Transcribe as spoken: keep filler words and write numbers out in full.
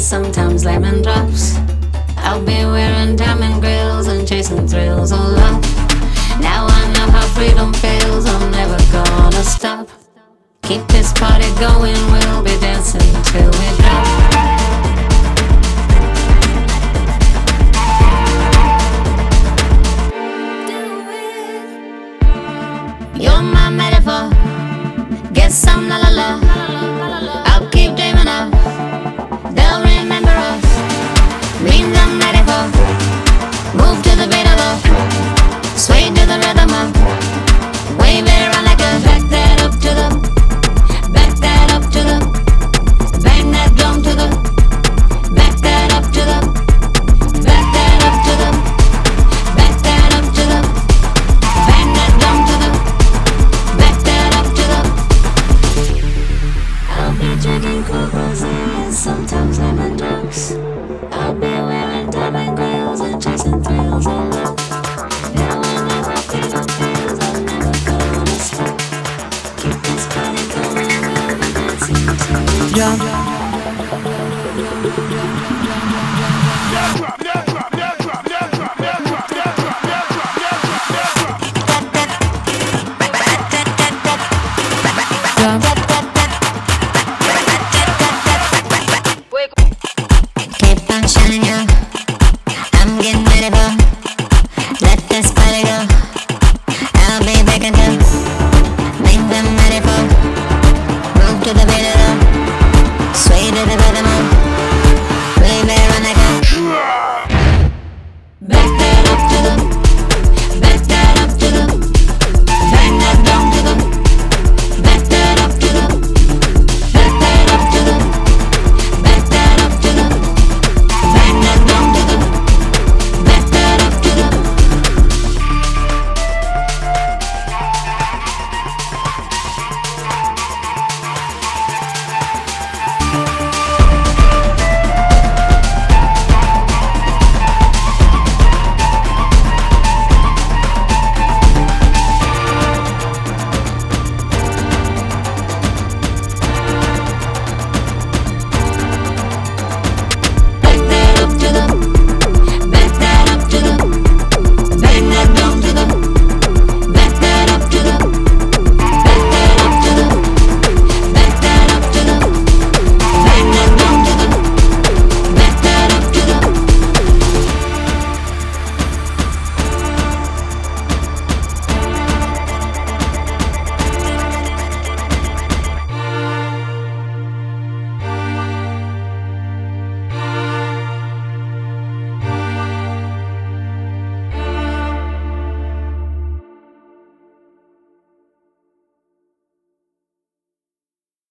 sometimes lemon drops. I'll be wearing diamond grills and chasing thrills of love. Now I know how freedom feels, I'm never gonna stop. Keep this party going, we'll be dancing till we drop. You're my metaphor, guess I'm la la la. I'll keep dreaming of, they'll remember us. Means I'm ready for, move to the beat of a, sway to the rhythm of, wave it around like a, back that up to the, back that up to the, bang that drum to the, back that up to the, back that up to the, back that up to the, bang that drum to the, back that up to the. I'll be drinking cold rosé and sometimes lemon drops. I'll be wearing diamond grills and chasing thrills of love. Now I know how freedom feels, I'm never gonna stop. Keep this party going, we'll be dancing till we drop. Keep on shining, yo. I'm getting ready for, let this party go.